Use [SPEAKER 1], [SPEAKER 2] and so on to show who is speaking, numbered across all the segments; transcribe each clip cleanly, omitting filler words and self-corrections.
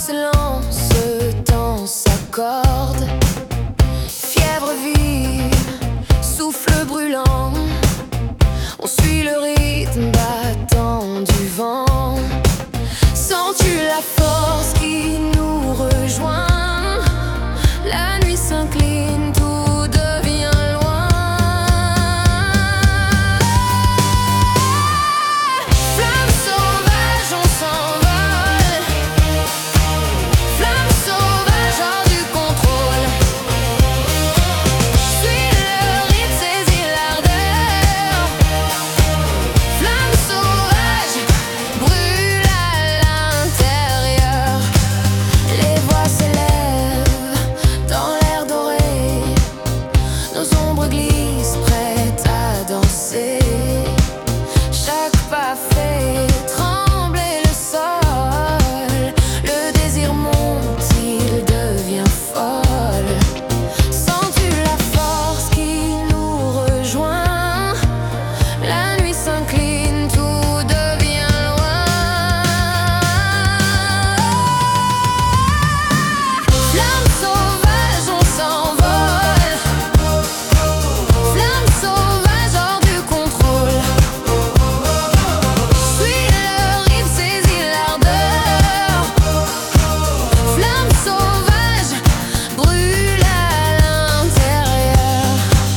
[SPEAKER 1] silence, temps s'accorde. Fièvre vive, souffle brûlant. On suit le rythme battant du vent. Sens-tu la force qui nous rejoint? La nuit s'incline, tout devient loin. Flamme sauvage, on s'envole. Flamme sauvage, hors du contrôle. Suis le rythme, saisis l'ardeur. Flamme sauvage, brûle à l'intérieur. Les voix s'élèvent dans l'air doré. Nos ombres glissent, prêtes à danser. Chaque pas fait trembler le sol. Le désir monte, il devient folle. Sens-tu la force qui nous rejoint? La nuit s'incline, tout devient loin. Flamme sauvage, on s'envole. Flamme sauvage, hors du contrôle. Suis le rythme, saisis l'ardeur. Flamme sauvage, brûle à l'intérieur.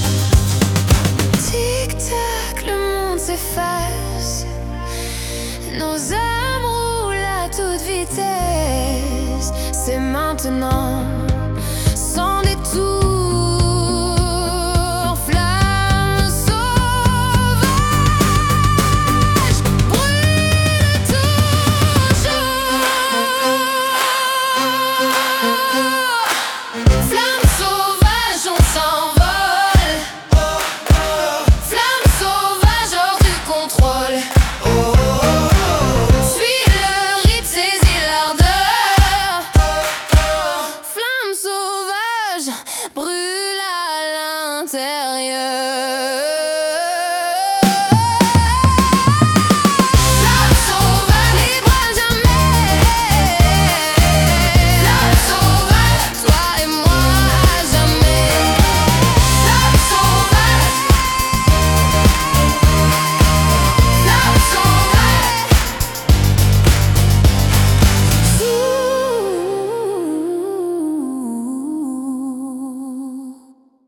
[SPEAKER 1] Tic-tac, le monde s'efface. Nos âmes roulent à toute vitesse. C'est maintenant.